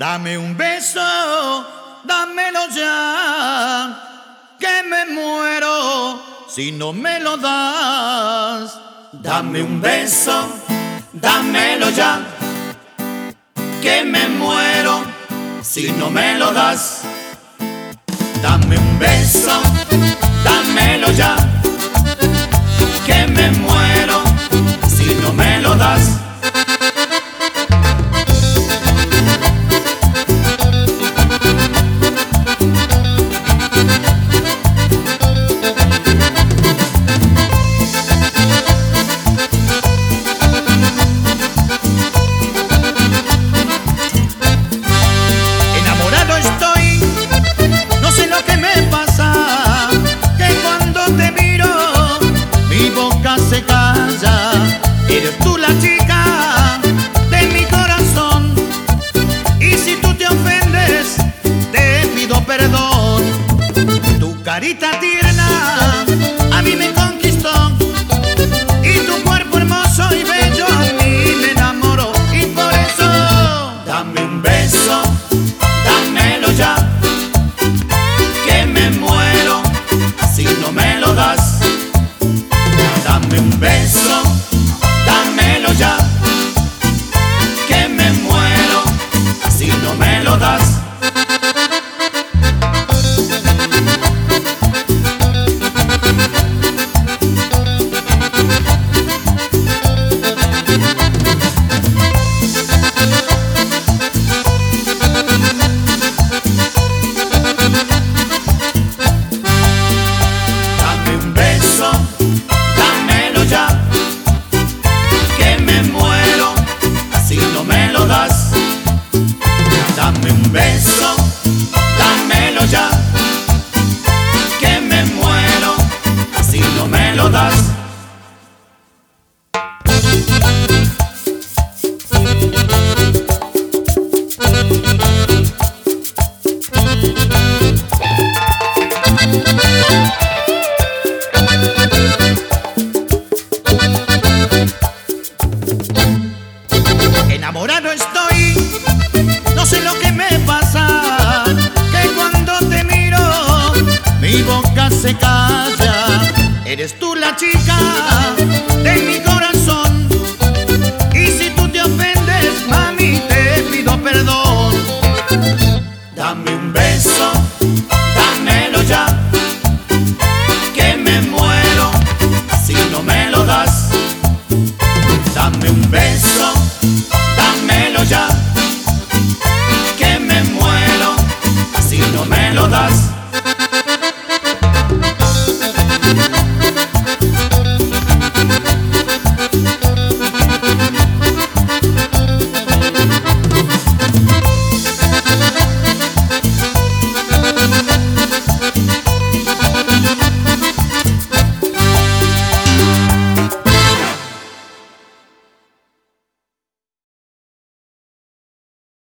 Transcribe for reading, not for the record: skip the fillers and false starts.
Dame un beso, dámelo ya, que me muero si no me lo das. Dame un beso, dámelo ya, que me muero si no me lo das. Dame un beso, dámelo ya, que me muero si no me lo das. Enamorado estoy, no sé lo que me pasa, que cuando te miro mi boca se calla. Eres tú la chica de mi corazón, y si tú te ofendes te pido perdón. Tu carita tierna a mí me conquistó, y tu cuerpo hermoso y bello a mí me enamoró. Y por eso Dame un beso, dámelo ya, que me muero si no me lo das. Dame un beso, dámelo ya, que me muero si no me lo das. Dame un beso, dámelo ya, que me muero si no me lo das. Dame un beso,